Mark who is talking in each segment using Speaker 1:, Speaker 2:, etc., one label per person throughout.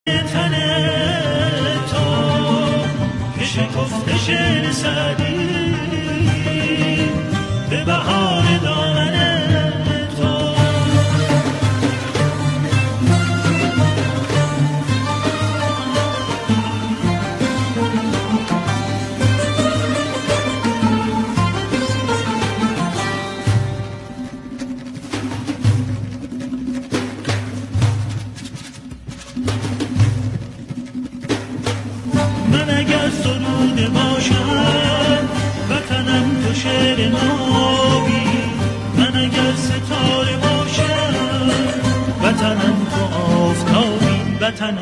Speaker 1: تن تو که شکفته شعر سعدی به بهار دامن تو. من اگر سروده باشم وطنم تو شعر نابی، من اگر ستاره باشم وطنم تو آفتابی.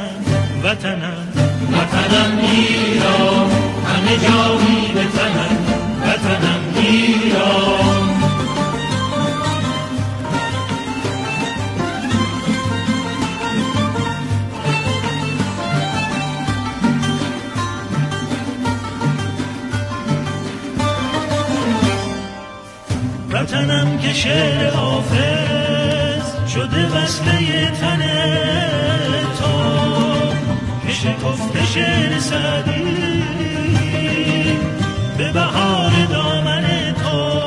Speaker 1: وطنم ایران، همه جایی به تنم، وطنم ایران. وطنم که شعر حافظ شده وصله تن تو که شکفته شعر سعدی به بهار دامن تو.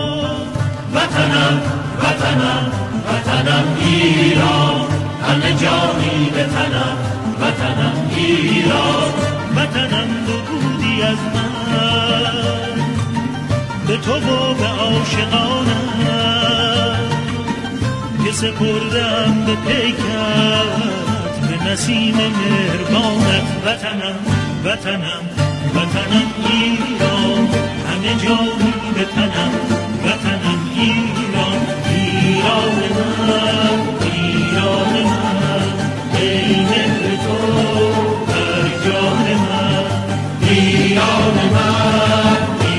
Speaker 1: وطنم ایران، همه جایی به تنم، وطنم ایران. وطنم تو بودی از من به تو و به عاشقانم که سپردم به پیکت به نسیم مهربانت. وطنم ایران، همه جایی به تنم، وطنم ایران. ایران من ای مهر تو بر جان من. ایران من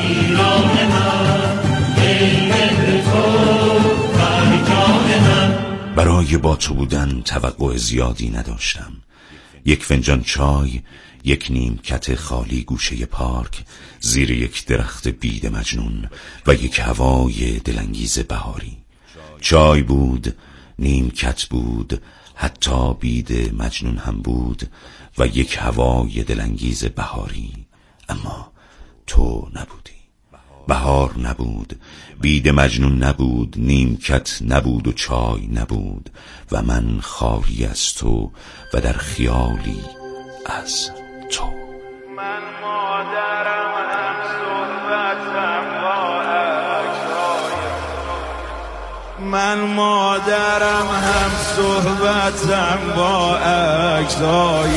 Speaker 1: ای مهر تو بر جان من.
Speaker 2: برای با تو بودن توقع زیادی نداشتم. یک فنجان چای، یک نیمکت خالی گوشه پارک زیر یک درخت بید مجنون و یک هوای دلانگیز بهاری. چای بود، نیمکت بود، حتی بید مجنون هم بود و یک هوای دلانگیز بهاری. اما تو نبودی. بهار نبود، بید مجنون نبود، نیمکت نبود و چای نبود و من خالی از تو و در خیالی از تو.
Speaker 3: من مادرم هم صحبتم با عکسای، من مادرم هم صحبتم با عکسای،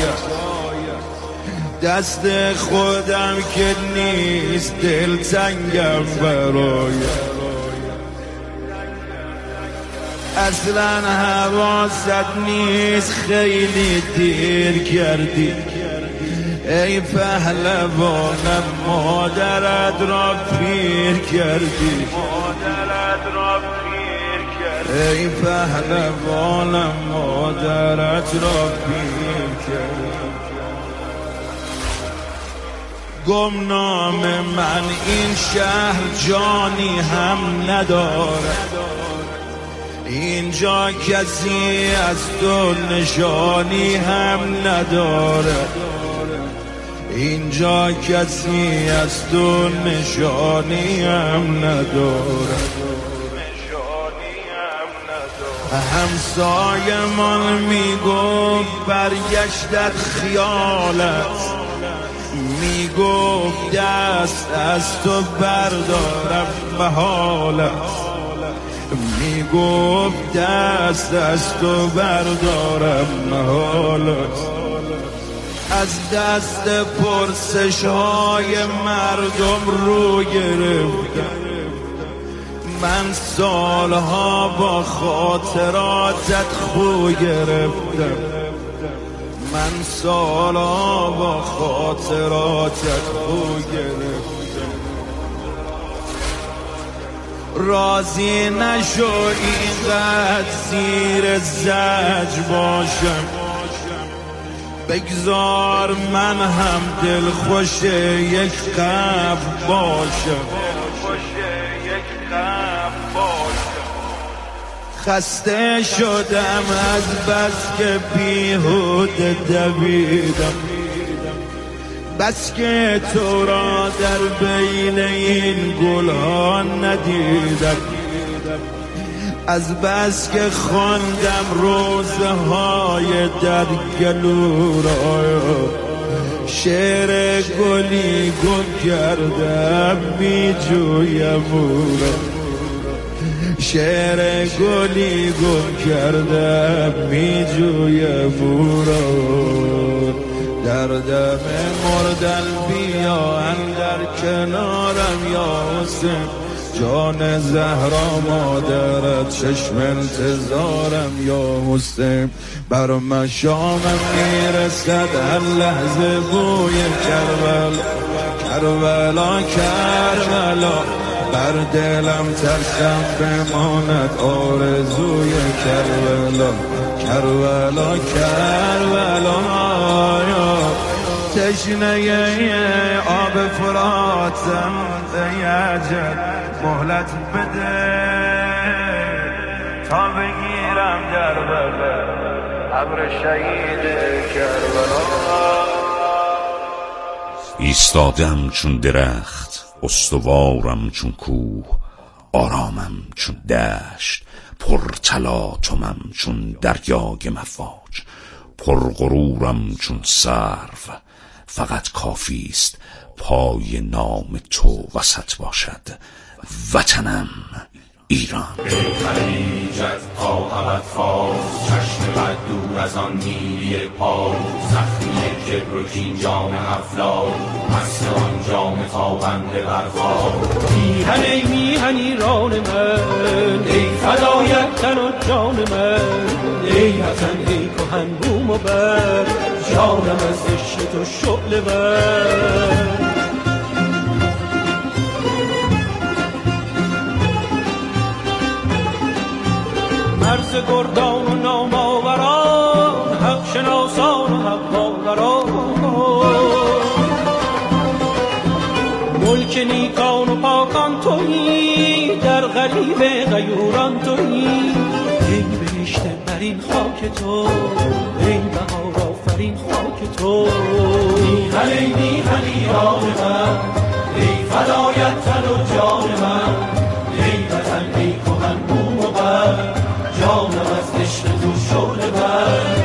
Speaker 3: دست خودم که نیست دلتنگم برای. اصلا حواست نیست خیلی دیر کردی ای پهلوانم، مادرت را پیر کردی. ای پهلوانم مادرت را پیر کردی. گمنام من این شهر جانی هم نداره، اینجا کسی از تو نشانی هم نداره، اینجا کسی از تو نشانی هم نداره. همسایه من میگفت برگشتت خیالت، میگفت دست از تو بردارم محالت، میگفت دست از تو بردارم محالت. از دست پرسش های مردم رو گرفتم، من سالها با خاطراتت خو گرفتم، من سالها با خاطراتت خو گرفتم. راضی نشو اینقدر زیر زجر باشم، بگذار من هم دلخوش یک قبر باشم. خسته شدم از بس که بیهوده دویدم، بس که تو را در بین این گلها ندیدم، از بس که خواندم روزهای در گلو را، شعر گلی گم کردم می جویم او را، شعر گلی گم کردم می جویم او را. در دم مردن بیا اندر کنارم یا حسین، جان زهرا مادرت چشم انتظارم یا حسین. بر مشامم میرسد هر لحظه بوی کربلا، کربلا کربلا، بر دلم ترسم بماند آرزوی کربلا، کربلا کربلا. تشنه آب فراتم دیجد مهلت بده تا بگیرم در بغل ابر شهید کربلا.
Speaker 2: ایستادم چون درخت، استوارم چون کوه، آرامم چون دشت، پرتلاطمم چون دریای مواج، پرغرورم چون سرو. فقط کافی است پای نام تو وسط باشد، وطنم ایران.
Speaker 1: ای خلیجت تا ابد فاز، چشم بد دور از آن نیلی پاک، زخمی کبر و کین جام افلاک، مست آن جام تابنده بر خاک.
Speaker 4: میهن ای میهن ایران من، ای فدایت تن و جان من، ای وطن ای کهن بوم و بر، جانم از عشق تو شعله بر. مرز گردان و نامآوران، حق شناسان و حق باوران، ملک نیکان و پاکان تویی، در غریب غیوران تویی. ای بهشت بر این خاک تو، ای بهار آفرین خاک تو.
Speaker 1: میهن ای میهن ایران من، ای فدایت تن و جان من، ای وطن ای کهن بوم و بر، جانم از عشق تو شعله بر.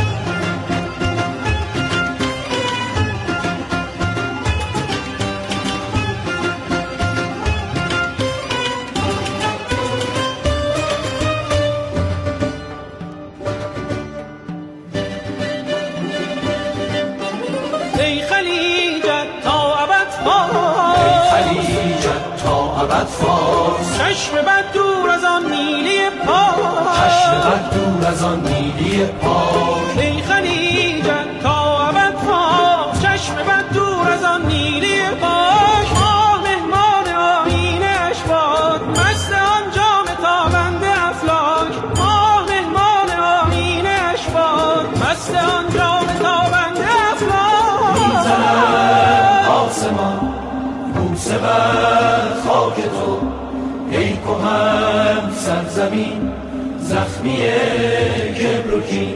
Speaker 4: ای خلیجت تا ابد فاز،
Speaker 1: ای خلیجت تا ابد فاز،
Speaker 4: چشم بد دور از آن نیلی پاک،
Speaker 1: چشم بد دور از آن نیلی پاک.
Speaker 4: ای خلیجت تا ابد فاز، چشم بد دور از آن نیلی پاک. ماه مهمان آیین اشواق، مست آن جام تابنده افلاک. ماه مهمان آیین اشواق، مست آن جام تابنده افلاک.
Speaker 1: میزنم آسمان بوسه بر خاک تو، ای کهن سرزمین زخمی کبر و کین.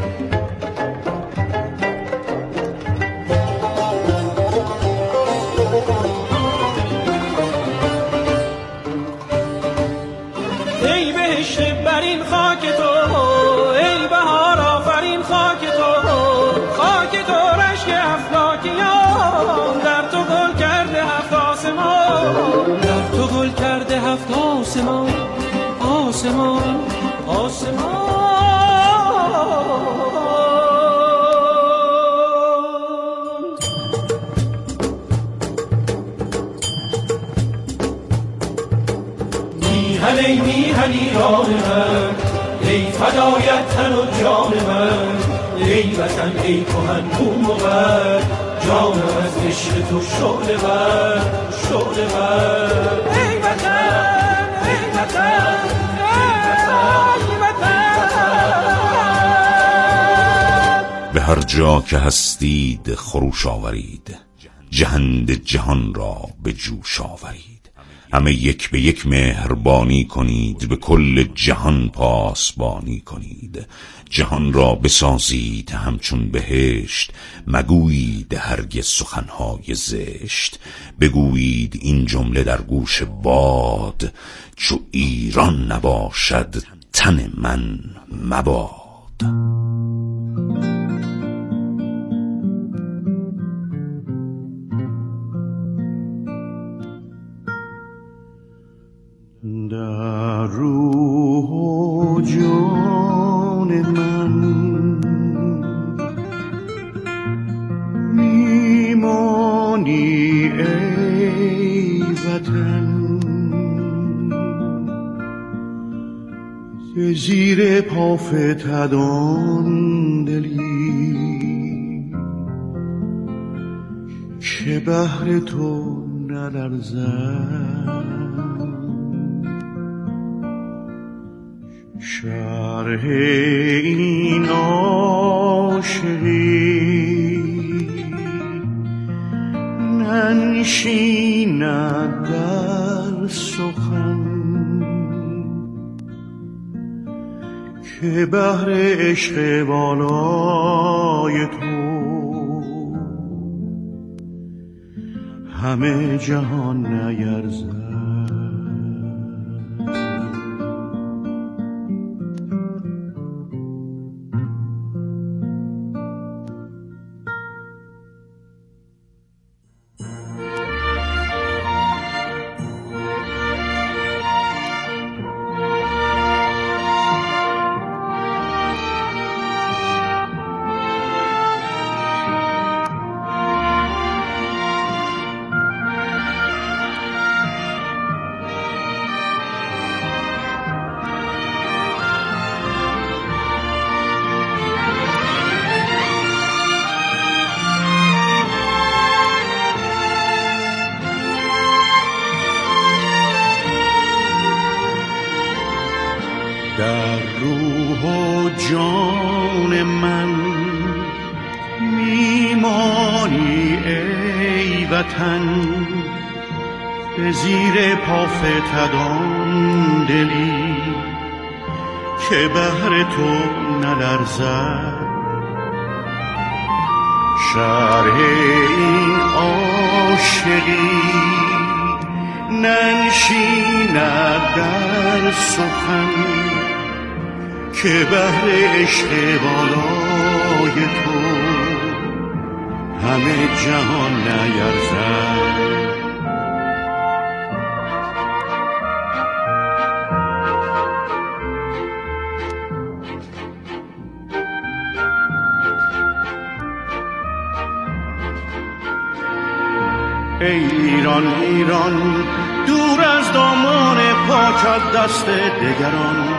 Speaker 4: ای بهشت بر این خاک تو، ای بهار آفرین خاک تو. خاک تو رشک افلاکیان، در تو گل کرده هفت آسمان، در تو گل کرده هفت آسمان. آسمان آسمان.
Speaker 1: میهن ای میهن ایران من، ای فدایت تن و جان من، ای وطن ای کهن بوم و بر، جانم از عشق تو شعله بر، شعله بر.
Speaker 4: ای وطن ای وطن
Speaker 2: به هر جا که هستید خروش آورید، جهند جهان را به جوش آورید. همه یک به یک مهربانی کنید، به کل جهان پاسبانی کنید. جهان را بسازید همچون بهشت، مگویید هرگز سخنهای زشت. بگویید این جمله در گوش باد، چو ایران نباشد تن من مباد.
Speaker 3: در روح و جان من میمانی ای وطن، زیر پا فتدان دلی که بهر تو نلرزد. شرح این عاشقی ننشیند در سخن، که بهر عشق بالای تو همه جهان نیرزد. در روح و جان من میمانی ای وطن، به زیر پا فتدان دلی که بهر تو نلرزد. شرح این عاشقی ننشیند در سخن، که بهر عشق بالای تو همه جهان نیرزد. ای ایران ایران، دور از دامان پاک از دست دگران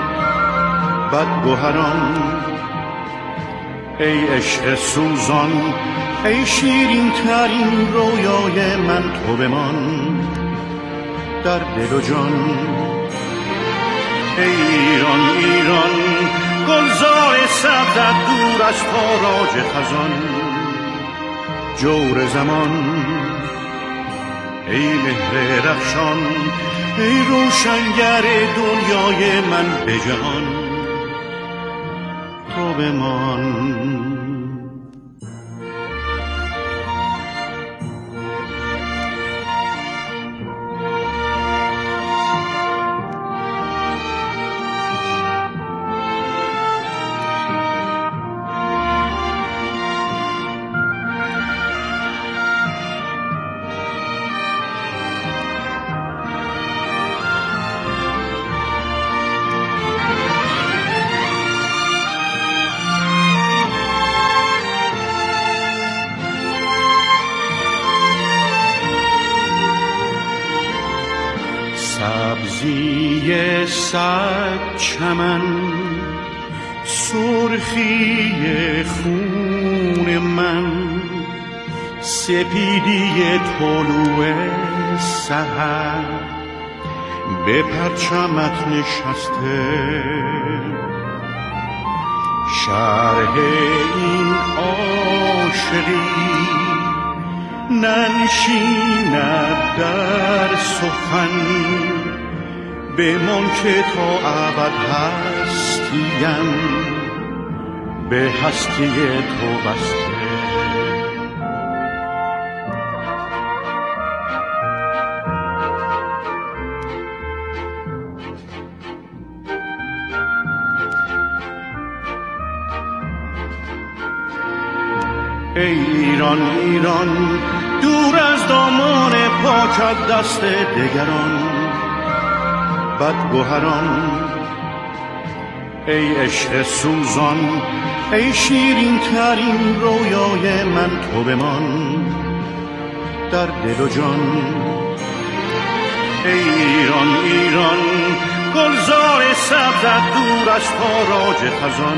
Speaker 3: بدگوهران. ای عشق سوزان، ای شیرین ترین رویای من، تو بمان در دل و جان. ای ایران ایران، گلزار سبزت دور از تاراج خزان. جور زمان، ای مهر رخشان، ای روشنگر دنیای من به جهان، تو بمان. سبزی صد چمن، سرخی خون من، سپیدی طلوع سحر به پرچمت نشسته. شرح این عاشقی ننشیند در سخن بمان که تا ابد هستیم به هستی تو بسته. ای ایران ایران دور از دامان پاکت دست دگران بدگوهران، ای عشق سوزان ای شیرین ترین رویای من تو بمان در دل و جان. ای ایران ایران گلزار سبزت دور از تاراج خزان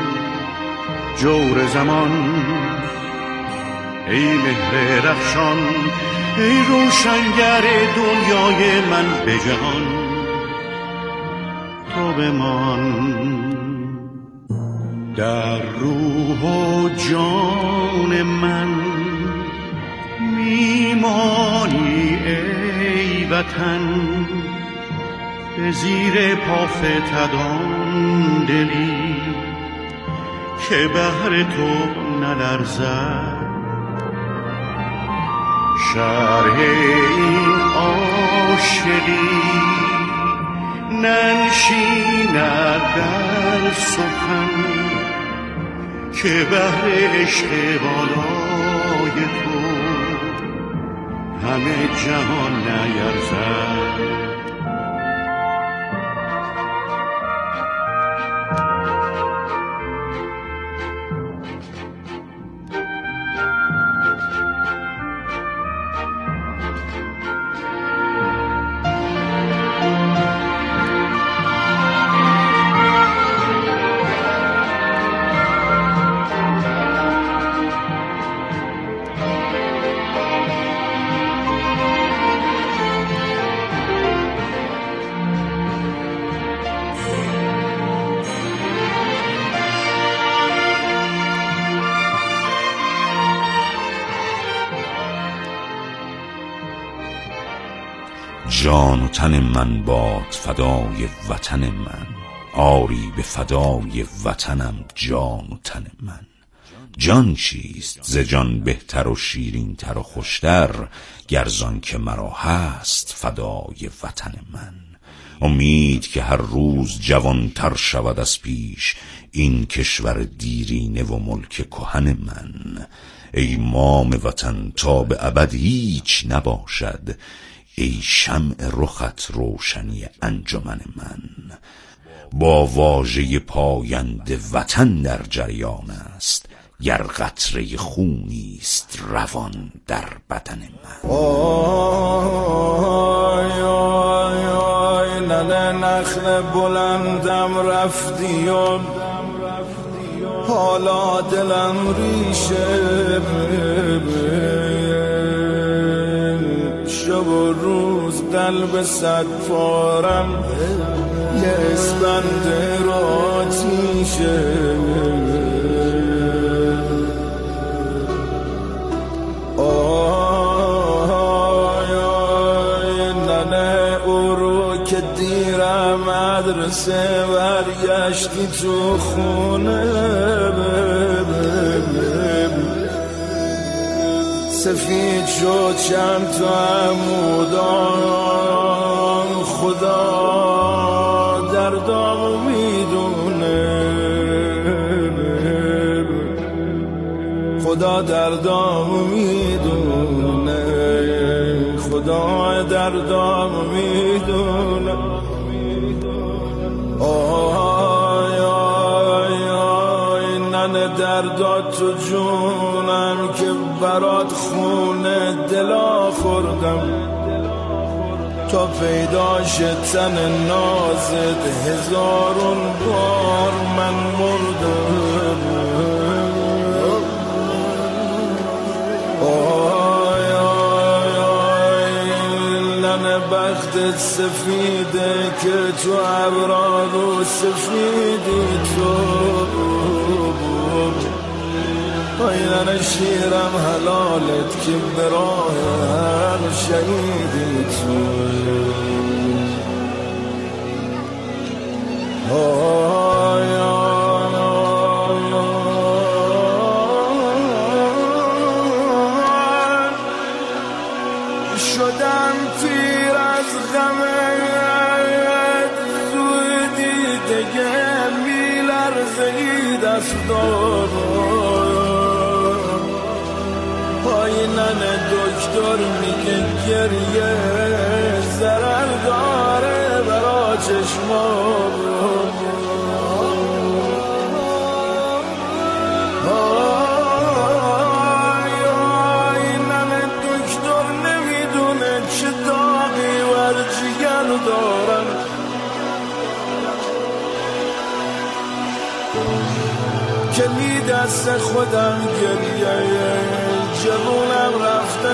Speaker 3: جور زمان، ای مهر رخشان ای روشنگر دنیای من به جهان تو بمان در روح و جان من میمانی ای وطن به زیر پا فتدان دلی که بهر تو نلرزد شرح این عاشقی ننشیند در سخن که بهر عشق بالای تو همه جهان نیرزد.
Speaker 2: جان و تن من باد فدای وطن من، آری به فدای وطنم جان و تن من. جان چیست ز جان بهتر و شیرین تر و خوشتر، گرزان که مرا هست فدای وطن من. امید که هر روز جوانتر شود از پیش این کشور دیرینه و ملک کهن من. ای مام وطن تا به ابد هیچ نباشد، ای شمع رخت روشنی انجمن من. با واژه پاینده وطن در جریان است، گر قطره خونیست روان در بدن من.
Speaker 5: آی آی آی ننه نخل بلندم رفتی و حالا دلم ریشه شب و روز قلب صد پارم یه اسبند آتیشه. آی آی ننه او رو که دیرم مدرسه برگشتی تو خونه سفید شد چند تا عمودان خدا دردامو میدونه خدا دردامو میدونه خدا دردامو میدونه. آی آی آی ننه دردات تو جونم که برات خونه دلا خوردم تا پیداش تن نازت هزارون بار من مردم. آی آی آی ننه بختت سفیده که تو ابرار و سفیدی تو پایلن شیرم حلالت که به راه هر شهیدی توی شدم پیر از غمت زودی دیگه میلرزی دستار پایینن دکتر میگه گریه ضرر داره برا چشمام کلی دست خودم گریه جوونم رفته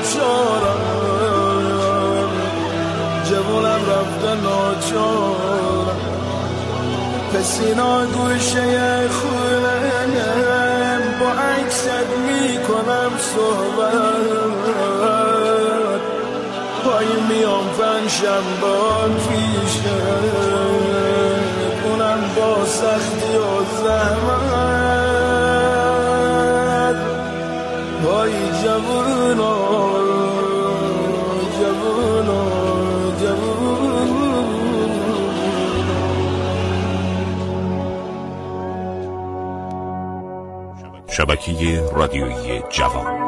Speaker 5: ناچارم جوونم رفته ناچارم پسینا گوشه خونم با عکست میکنم صحبت پای میام پنجشنبه پیشم اونم با سختی و زحمت وای جوونا جوونا
Speaker 2: شبکه رادیویی جوان.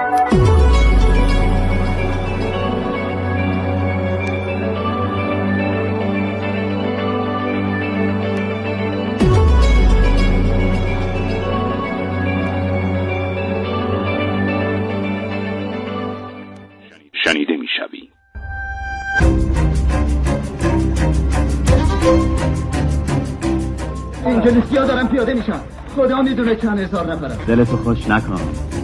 Speaker 2: شنیده میشوی.
Speaker 6: انگلیسی ها دارن پیاده میشن. خدا میدونه چند هزار نفرن.
Speaker 7: دلتو خوش نکن.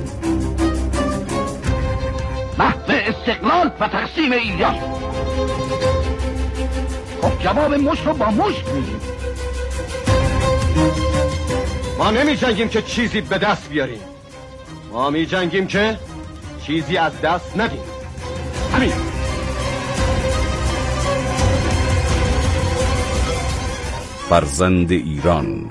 Speaker 8: محو استقلال و تقسیم ایران. خب جواب مشت رو با مشت میدیم.
Speaker 9: ما نمی جنگیم که چیزی به دست بیاریم، ما می جنگیم که چیزی از دست ندیم. همین.
Speaker 2: فرزند ایران.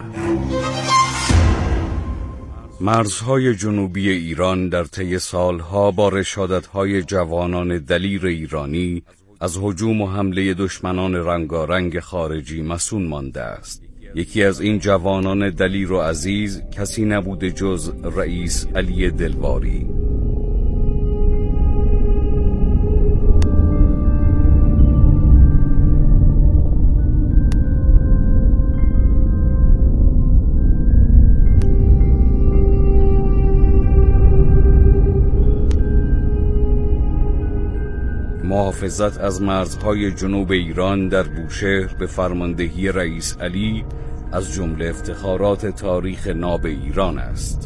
Speaker 2: مرزهای جنوبی ایران در طی سالها با رشادت‌های جوانان دلیر ایرانی از هجوم و حمله دشمنان رنگارنگ خارجی مصون مانده است. یکی از این جوانان دلیر و عزیز کسی نبوده جز رئیس علی دلواری. محافظت از مرزهای جنوب ایران در بوشهر به فرماندهی رئیس علی از جمله افتخارات تاریخ ناب ایران است.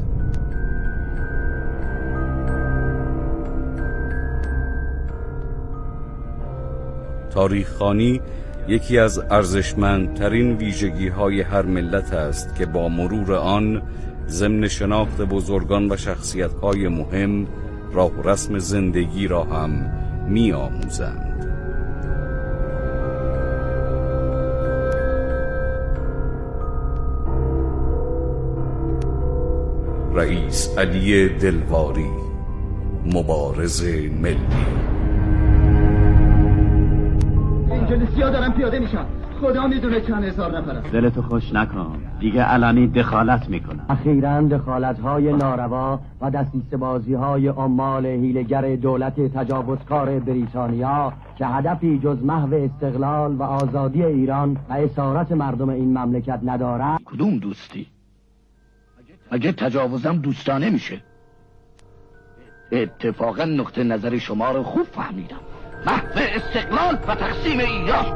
Speaker 2: تاریخ‌خوانی یکی از ارزشمندترین ویژگی‌های هر ملت است که با مرور آن ضمن شناخت بزرگان و شخصیت‌های مهم راه و رسم زندگی را هم می آموزند. رئیس علی دلواری، مبارز ملی.
Speaker 6: انگلیسی ها دارن پیاده میشن. خدا میدونه چند هزار نفرن.
Speaker 7: دلتو خوش نکن، دیگه علنی دخالت میکنن.
Speaker 10: اخیراً دخالت‌های ناروا و دستیسته‌بازی‌های عمال حیله‌گر دولت تجاوزکار بریتانیا که هدفی جز محو استقلال و آزادی ایران و اسارت مردم این مملکت ندارد.
Speaker 8: کدوم دوستی؟ اگه تجاوزم دوستانه میشه. اتفاقا نقطه نظر شما رو خوب فهمیدم. محو استقلال و تقسیم ایران.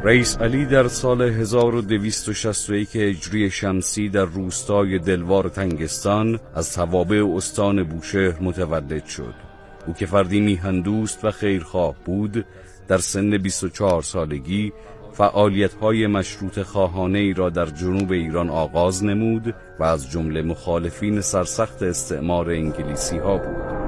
Speaker 11: رئیس علی در سال 1261 هجری شمسی در روستای دلوار تنگستان از توابع استان بوشهر متولد شد. او که فردی میهندوست و خیرخواه بود، در سن 24 سالگی فعالیت‌های مشروط خواهانه ای را در جنوب ایران آغاز نمود و از جمله مخالفین سرسخت استعمار انگلیسی ها بود.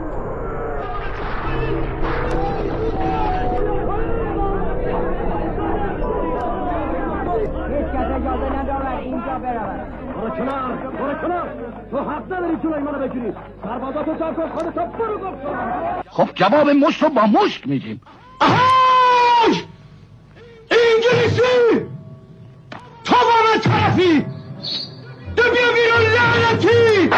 Speaker 8: خب جواب مشت رو با مشت میدیم. آهاج! انگلیسی! تو با من طرفی! تو بیا بیرون لعنتی!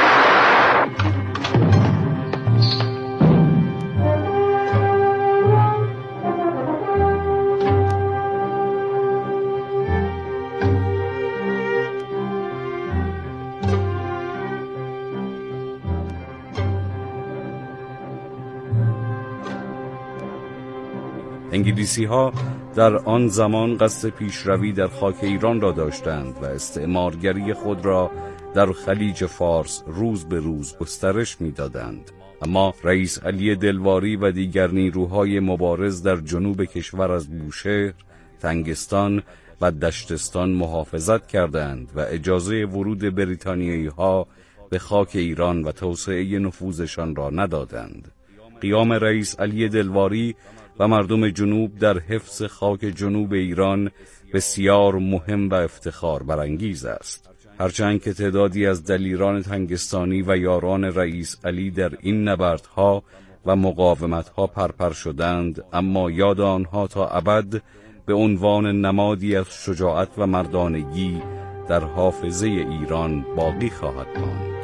Speaker 11: انگلیسی ها در آن زمان قصد پیشروی در خاک ایران را داشتند و استعمارگری خود را در خلیج فارس روز به روز گسترش می‌دادند. اما رئیس علی دلواری و دیگر نیروهای مبارز در جنوب کشور از بوشهر، تنگستان و دشتستان محافظت کردند و اجازه ورود بریتانیایی ها به خاک ایران و توسعه نفوذشان را ندادند. قیام رئیس علی دلواری و مردم جنوب در حفظ خاک جنوب ایران بسیار مهم و افتخار برانگیز است. هرچند که تعدادی از دلیران تنگستانی و یاران رئیس علی در این نبردها و مقاومتها پرپر شدند، اما یاد آنها تا ابد به عنوان نمادی از شجاعت و مردانگی در حافظه ایران باقی خواهد ماند.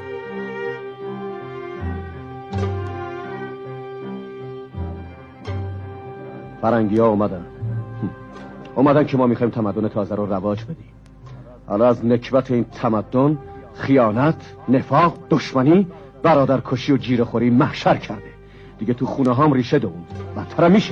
Speaker 9: فرنگی ها اومدن که ما میخوایم تمدن تازه رو رواج بدیم. حالا از نکبت این تمدن خیانت، نفاق، دشمنی، برادرکشی و جیره‌خوری محشر کرده. دیگه تو خونه هام ریشه دوند. بدتر میشه.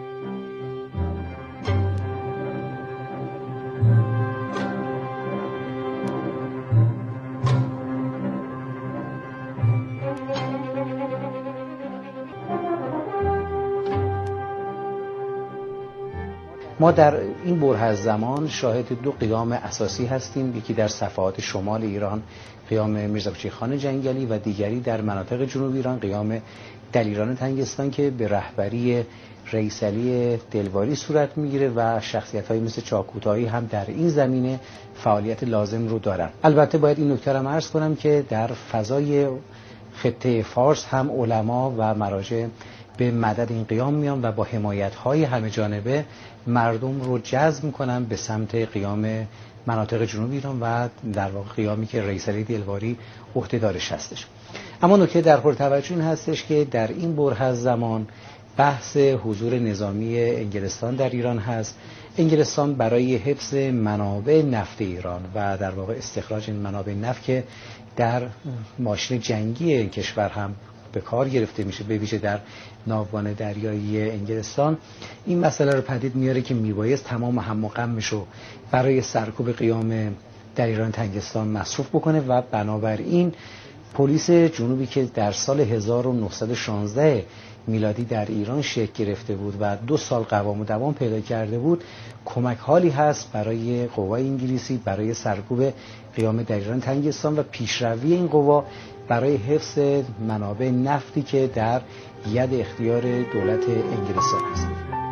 Speaker 12: ما در این بره از زمان شاهد دو قیام اساسی هستیم. یکی در صفحات شمال ایران قیام میرزاکوچیخان جنگلی و دیگری در مناطق جنوب ایران قیام دلیران تنگستان که به رهبری رئیس علی دلواری صورت میگیره و شخصیت‌هایی مثل چاکوتایی هم در این زمینه فعالیت لازم رو دارن. البته باید این نکته رو عرض کنم که در فضای خطه فارس هم علما و مراجع به مدد این قیام میان و با حمایت‌های همه جانبه مردم رو جذب میکنن به سمت قیام مناطق جنوب ایران و در واقع قیامی که رئیس علی دلواری عهده‌دارش هستش. اما نکته در حال توجه این هستش که در این بره از زمان بحث حضور نظامی انگلستان در ایران هست. انگلستان برای حفظ منابع نفت ایران و در واقع استخراج این منابع نفت که در ماشین جنگی این کشور هم به کار گرفته میشه، به ویژه در ناوگان دریایی انگلستان، این مسئله رو پدید میاره که میبایست تمام هم و غمش رو برای سرکوب قیام دلیران تنگستان مصرف بکنه و بنابراین پلیس جنوبی که در سال 1916 میلادی در ایران شکل گرفته بود و 2 سال قوام و دوام پیدا کرده بود، کمک حالی هست برای قوای انگلیسی برای سرکوب قیام دلیران تنگستان و پیشروی این قوا برای حفظ منابع نفتی که در ید اختیار دولت انگلستان است.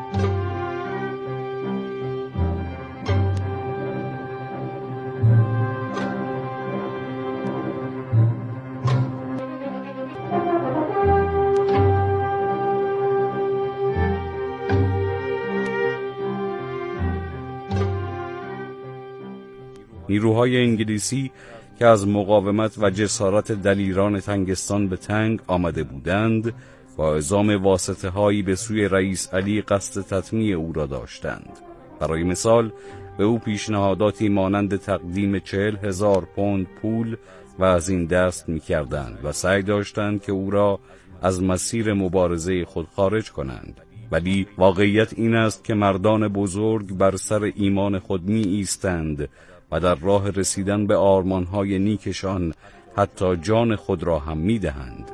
Speaker 11: نیروهای انگلیسی که از مقاومت و جسارت دلیران تنگستان به تنگ آمده بودند، با اعزام واسطه‌هایی به سوی رئیس علی قصد تطمیع او را داشتند. برای مثال به او پیشنهاداتی مانند تقدیم 40,000 پوند پول و از این دست می‌کردند و سعی داشتند که او را از مسیر مبارزه خود خارج کنند. ولی واقعیت این است که مردان بزرگ بر سر ایمان خود می ایستند و در راه رسیدن به آرمانهای نیکشان حتی جان خود را هم می دهند.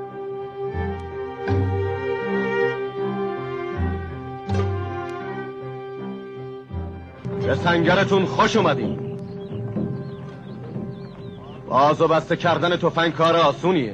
Speaker 9: به سنگرتون خوش اومدین. باز و بسته کردن تفنگ کار آسونیه.